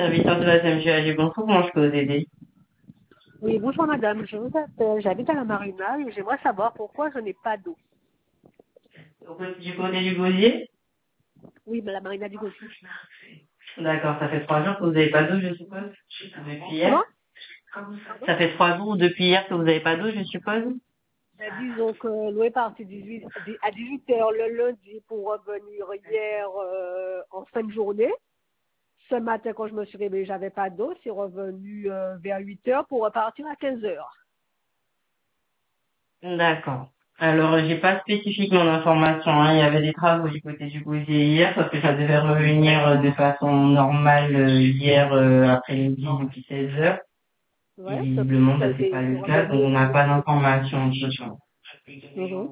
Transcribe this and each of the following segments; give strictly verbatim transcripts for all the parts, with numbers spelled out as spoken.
Serviteur de la C M G A G, bonjour, comment je peux vous aider? Oui, bonjour madame, je vous appelle, j'habite à la marina et j'aimerais savoir pourquoi je n'ai pas d'eau. Au côté- Du côté du gosier? Oui, mais la marina du Gaussier. D'accord, ça fait trois jours que vous n'avez pas d'eau, je suppose? Depuis hier? Comment? Pardon? Ça fait trois jours ou depuis hier que vous n'avez pas d'eau, je suppose? Ben, disons que l'eau est partie dix-huit à dix-huit heures le lundi pour revenir hier euh, en fin de journée. Ce matin, quand je me suis réveillée, j'avais pas d'eau. C'est revenu euh, vers huit heures pour repartir à quinze heures. D'accord. Alors, j'ai pas spécifiquement d'informations, hein. Il y avait des travaux du côté du gosier hier, parce que ça devait revenir euh, de façon normale euh, hier euh, après-midi depuis seize heures. Et Ouais, sauf que visiblement, ça a bah, c'est été pas le cas, donc on n'a revenu. pas d'informations de ce genre. Mhm.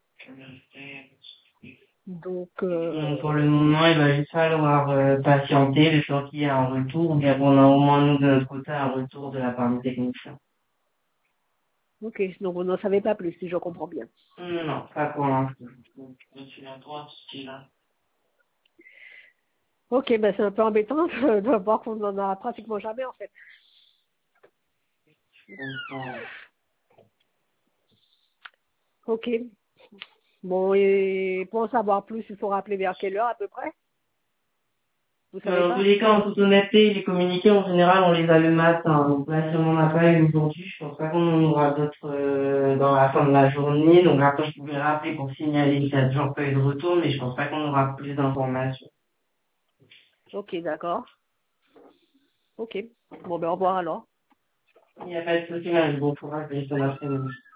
Donc, Donc, pour euh, le moment, il va juste falloir euh, patienter le temps qu'il y ait un retour, ou bien qu'on a au moins nous de notre côté un retour de la part du technicien. ok, donc on n'en savait pas plus, si je comprends bien. Non, non, pas pour l'instant. Ok, ben c'est un peu embêtant de, de voir qu'on en a pratiquement jamais en fait. Ok. Bon, et pour en savoir plus, il faut rappeler vers quelle heure à peu près? Vous savez Euh, Dans tous pas? les cas, en toute honnêteté, les communiqués en général, on les a le matin. Donc là, si on n'en a pas eu aujourd'hui, je pense pas qu'on en aura d'autres euh, dans la fin de la journée. Donc après, je pourrais rappeler pour signaler qu'il n'y a toujours pas eu de retour, mais je pense pas qu'on aura plus d'informations. Ok, d'accord. Ok. Bon, ben au revoir alors. Il n'y a pas de souci, madame. Bon courage, et bon après-midi.